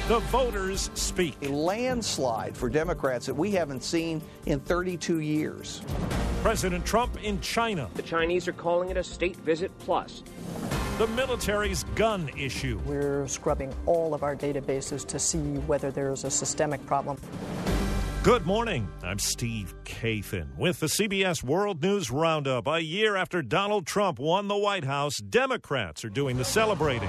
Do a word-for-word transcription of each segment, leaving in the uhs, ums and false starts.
The voters speak. A landslide for Democrats that we haven't seen in thirty-two years. President Trump in China. The Chinese are calling it a state visit plus. The military's gun issue. We're scrubbing all of our databases to see whether there's a systemic problem. Good morning. I'm Steve Kathan with the C B S World News Roundup. A year after Donald Trump won the White House, Democrats are doing the celebrating.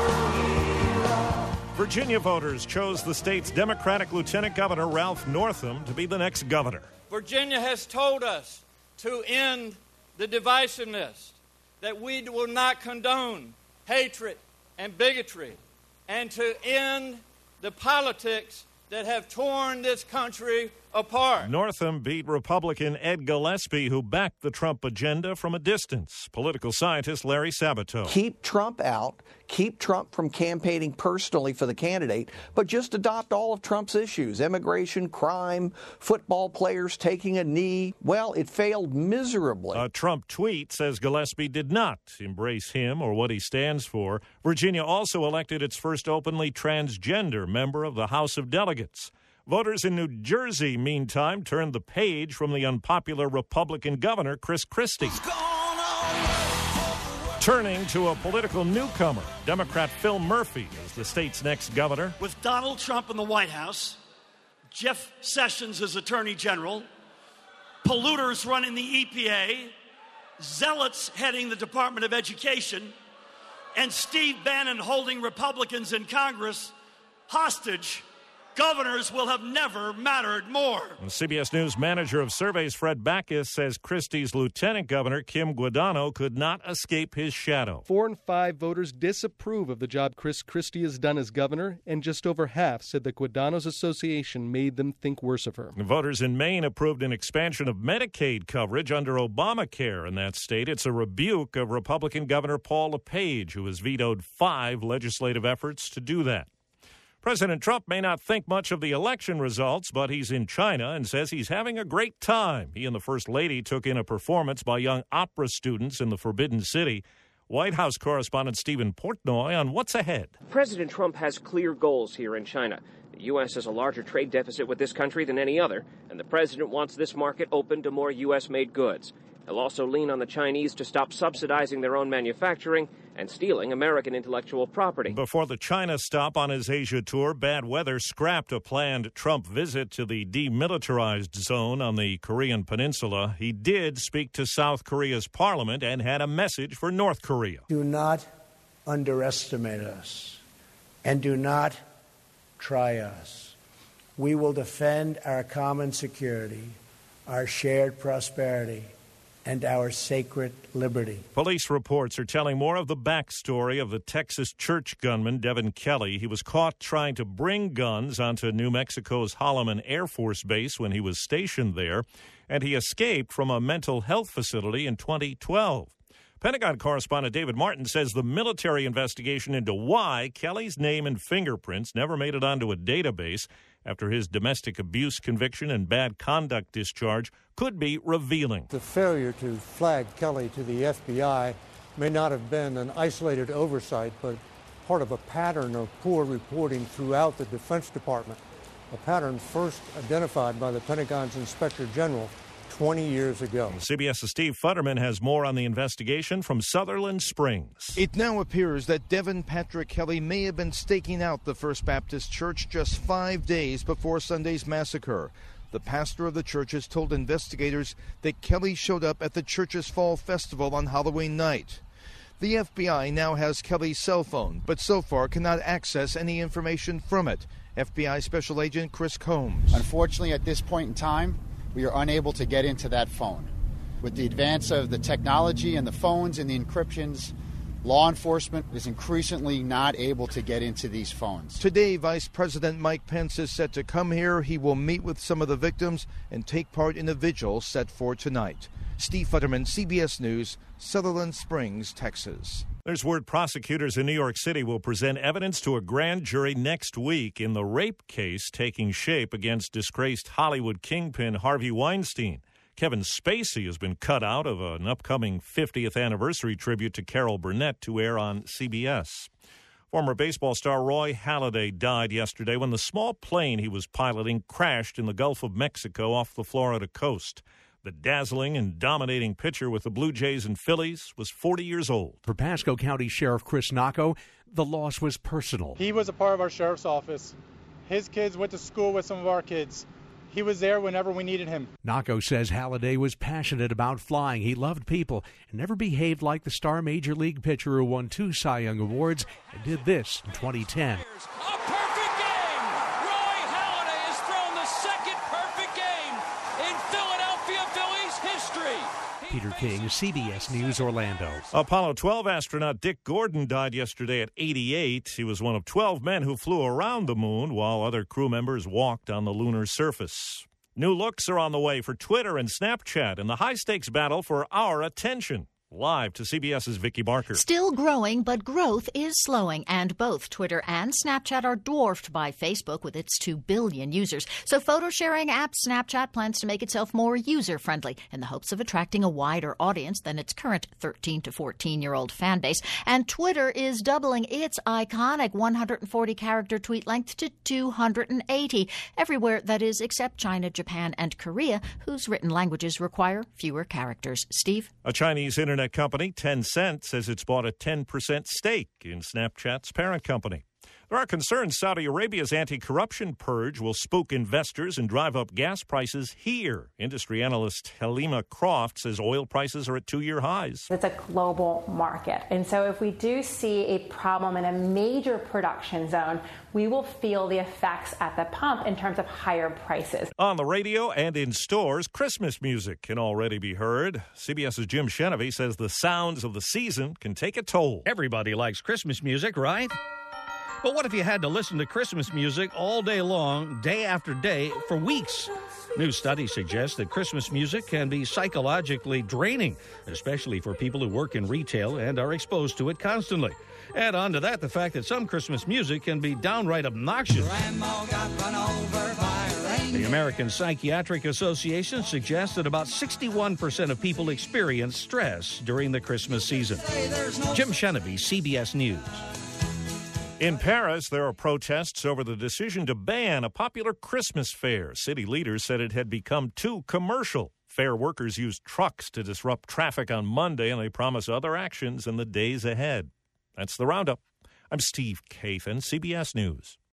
Virginia voters chose the state's Democratic Lieutenant Governor Ralph Northam to be the next governor. Virginia has told us to end the divisiveness, that we will not condone hatred and bigotry, and to end the politics that have torn this country apart. Northam beat Republican Ed Gillespie, who backed the Trump agenda from a distance. Political scientist Larry Sabato. Keep Trump out, keep Trump from campaigning personally for the candidate, but just adopt all of Trump's issues, immigration, crime, football players taking a knee. Well, it failed miserably. A Trump tweet says Gillespie did not embrace him or what he stands for. Virginia also elected its first openly transgender member of the House of Delegates. Voters in New Jersey, meantime, turned the page from the unpopular Republican governor, Chris Christie. Turning to a political newcomer, Democrat Phil Murphy is the state's next governor. With Donald Trump in the White House, Jeff Sessions as Attorney General, polluters running the E P A, zealots heading the Department of Education, and Steve Bannon holding Republicans in Congress hostage, governors will have never mattered more. And C B S News manager of surveys Fred Backus says Christie's lieutenant governor, Kim Guadagno, could not escape his shadow. Four in five voters disapprove of the job Chris Christie has done as governor, and just over half said that Guadagno's association made them think worse of her. Voters in Maine approved an expansion of Medicaid coverage under Obamacare in that state. It's a rebuke of Republican Governor Paul LePage, who has vetoed five legislative efforts to do that. President Trump may not think much of the election results, but he's in China and says he's having a great time. He and the First Lady took in a performance by young opera students in the Forbidden City. White House correspondent Stephen Portnoy on what's ahead. President Trump has clear goals here in China. The U S has a larger trade deficit with this country than any other, and the president wants this market open to more U S-made goods. He'll also lean on the Chinese to stop subsidizing their own manufacturing and stealing American intellectual property. Before the China stop on his Asia tour, bad weather scrapped a planned Trump visit to the demilitarized zone on the Korean peninsula. He did speak to South Korea's parliament and had a message for North Korea. Do not underestimate us, and do not try us. We will defend our common security, our shared prosperity, and our sacred liberty. Police reports are telling more of the backstory of the Texas church gunman Devin Kelley. He was caught trying to bring guns onto New Mexico's Holloman Air Force Base when he was stationed there, and he escaped from a mental health facility in twenty twelve. Pentagon correspondent David Martin says the military investigation into why Kelley's name and fingerprints never made it onto a database after his domestic abuse conviction and bad conduct discharge could be revealing. The failure to flag Kelley to the F B I may not have been an isolated oversight, but part of a pattern of poor reporting throughout the Defense Department, a pattern first identified by the Pentagon's Inspector General twenty years ago. CBS's Steve Futterman has more on the investigation from Sutherland Springs. It now appears that Devin Patrick Kelley may have been staking out the First Baptist Church just five days before Sunday's massacre. The pastor of the church has told investigators that Kelley showed up at the church's fall festival on Halloween night. The F B I now has Kelley's cell phone, but so far cannot access any information from it. F B I Special Agent Chris Combs. Unfortunately, at this point in time, we are unable to get into that phone. With the advance of the technology and the phones and the encryptions, law enforcement is increasingly not able to get into these phones. Today, Vice President Mike Pence is set to come here. He will meet with some of the victims and take part in a vigil set for tonight. Steve Futterman, C B S News, Sutherland Springs, Texas. There's word prosecutors in New York City will present evidence to a grand jury next week in the rape case taking shape against disgraced Hollywood kingpin Harvey Weinstein. Kevin Spacey has been cut out of an upcoming fiftieth anniversary tribute to Carol Burnett to air on C B S. Former baseball star Roy Halladay died yesterday when the small plane he was piloting crashed in the Gulf of Mexico off the Florida coast. The dazzling and dominating pitcher with the Blue Jays and Phillies was forty years old. For Pasco County Sheriff Chris Nacco, the loss was personal. He was a part of our sheriff's office. His kids went to school with some of our kids. He was there whenever we needed him. Nacco says Halladay was passionate about flying. He loved people and never behaved like the star major league pitcher who won two Cy Young Awards and did this in twenty ten. A perfect game! Roy Halladay has thrown the second perfect game in Philadelphia Phillies history. Peter King, C B S News, Orlando. Apollo twelve astronaut Dick Gordon died yesterday at eighty-eight. He was one of twelve men who flew around the moon while other crew members walked on the lunar surface. New looks are on the way for Twitter and Snapchat in the high-stakes battle for our attention. Live to CBS's Vicki Barker. Still growing, but growth is slowing, and both Twitter and Snapchat are dwarfed by Facebook with its two billion users. So photo-sharing app Snapchat plans to make itself more user-friendly in the hopes of attracting a wider audience than its current thirteen to fourteen-year-old fan base. And Twitter is doubling its iconic one hundred forty character tweet length to two hundred eighty, everywhere that is except China, Japan, and Korea, whose written languages require fewer characters. Steve? A Chinese internet company, Tencent, says it's bought a ten percent stake in Snapchat's parent company. There are concerns Saudi Arabia's anti-corruption purge will spook investors and drive up gas prices here. Industry analyst Helima Croft says oil prices are at two-year highs. It's a global market. And so if we do see a problem in a major production zone, we will feel the effects at the pump in terms of higher prices. On the radio and in stores, Christmas music can already be heard. CBS's Jim Shenevy says the sounds of the season can take a toll. Everybody likes Christmas music, right? But what if you had to listen to Christmas music all day long, day after day, for weeks? New studies suggest that Christmas music can be psychologically draining, especially for people who work in retail and are exposed to it constantly. Add on to that the fact that some Christmas music can be downright obnoxious. Grandma got run over by a reindeer. The American Psychiatric Association suggests that about sixty-one percent of people experience stress during the Christmas season. Jim Shenevy, C B S News. In Paris, there are protests over the decision to ban a popular Christmas fair. City leaders said it had become too commercial. Fair workers used trucks to disrupt traffic on Monday, and they promise other actions in the days ahead. That's the Roundup. I'm Steve Kathan, C B S News.